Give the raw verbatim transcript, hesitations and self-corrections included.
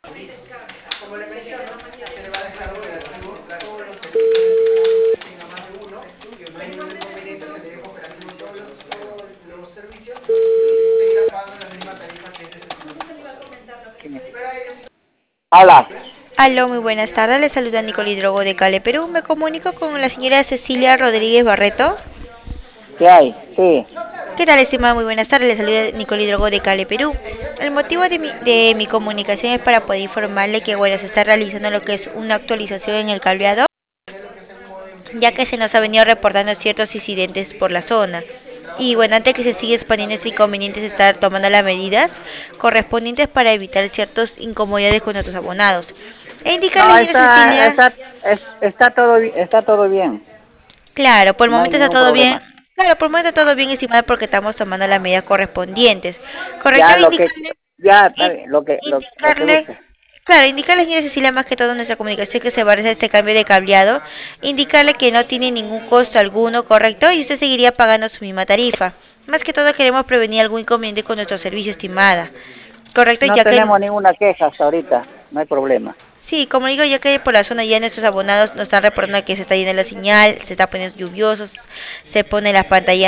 Como le menciono, se le va a dejar operativo todos los servicios estimados que tenga más de uno, no hay ningún inconveniente, se le deja operativo todos los, todos los servicios y usted irá pagando la misma tarifa que es de servicio. Hola. Aló, muy buenas tardes. Le saluda Nicole Drogo de Cale, Perú. Me comunico con la señora Cecilia Rodríguez Barreto. ¿Qué hay? Sí. ¿Qué tal, estimada? Muy buenas tardes. Le saluda Nicole Drogo de Cale, Perú. El motivo de mi, de mi comunicación es para poder informarle que, bueno, se está realizando lo que es una actualización en el cableado, ya que se nos ha venido reportando ciertos incidentes por la zona. Y bueno, antes que se siga expandiendo este inconveniente, se está tomando las medidas correspondientes para evitar ciertas incomodidades con nuestros abonados. E indicarle, No, señora está, Cecilia. está, es- está todo, bi- está todo bien. Claro, por el No hay momento está ningún todo bien. problema. Claro, por el momento está todo bien, estimada, porque estamos tomando las medidas correspondientes. Correcto, Ya lo que, indicarle, ya está in- bien, lo que, lo, lo que indicarle, guste. claro, indicarle, señora Cecilia, más que todo en nuestra comunicación que se va a realizar este cambio de cableado, indicarle que no tiene ningún costo alguno, correcto, y usted seguiría pagando su misma tarifa. Más que todo queremos prevenir algún inconveniente con nuestro servicio, estimada. Correcto, No ya que tenemos ninguna queja hasta ahorita, no hay problema. sí, como digo, ya que por la zona ya nuestros abonados nos están reportando que se está yendo la señal, se está poniendo lluviosos, se pone las pantallas